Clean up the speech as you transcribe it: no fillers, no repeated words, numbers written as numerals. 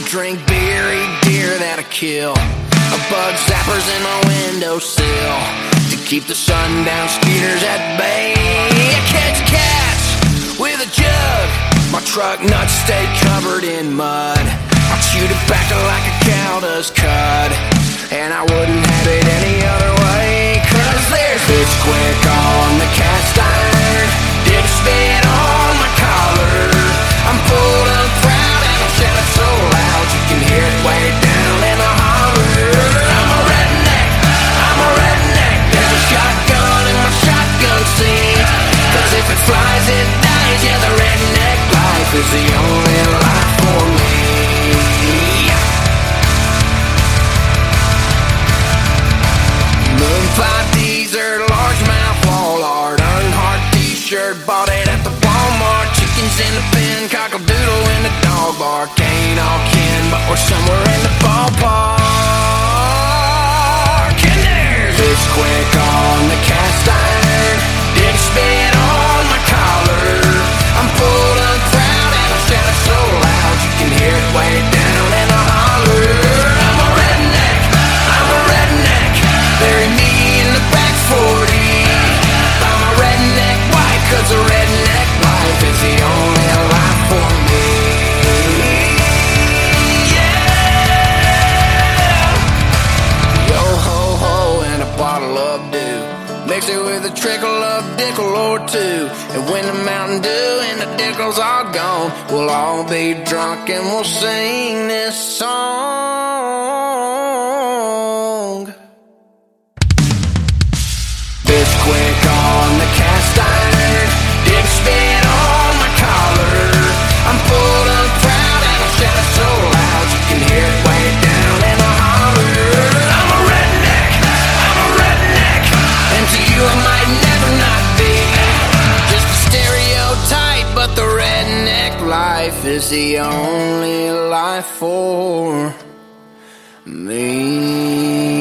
drink beer, eat deer that I kill. A bug zappers in my windowsill to keep the sundown skeeters at bay. I catch cats with a jug. My truck nuts stay covered in mud. I chew tobacco like a cow does cud, and I wouldn't have it any other way. Cause there's this quick on the cast iron, dip spit on my collar. I'm pulled up proud and I'll shout it so loud you can hear it way down in the holler. I'm a redneck, I'm a redneck. There's a shotgun in my shotgun seat, cause if it flies it dies. Yeah, the redneck life is the only life for me. Moonpipe teaser, largemouth wall art, Earnhardt t-shirt, bought it at the Walmart. Chickens in the pen, cockle-doodle in the dog bark. Ain't all kin, but we're somewhere in the ballpark. And there's this quick on the cast iron, dip spit on my collar. I'm pulled up proud and I'll shout it so loud you can hear it way down in the holler. I'm a redneck, I'm a redneck. Bury me in the back 40. I'm a redneck wife, cause a redneck life is the only life for me. Yeah! Yo ho ho and a bottle of dew, mix it with a trickle of Dickel or two. And when the Mountain Dew and the Dickel's all gone, we'll all be drunk and we'll sing this song. This quick on the cast iron, dip spit on my collar. I'm pulled up proud and I'll shout it so loud you can hear it way down in the holler. I'm a redneck, I'm a redneck, and to you I might never not be just a stereotype, but the redneck life is the only life for me.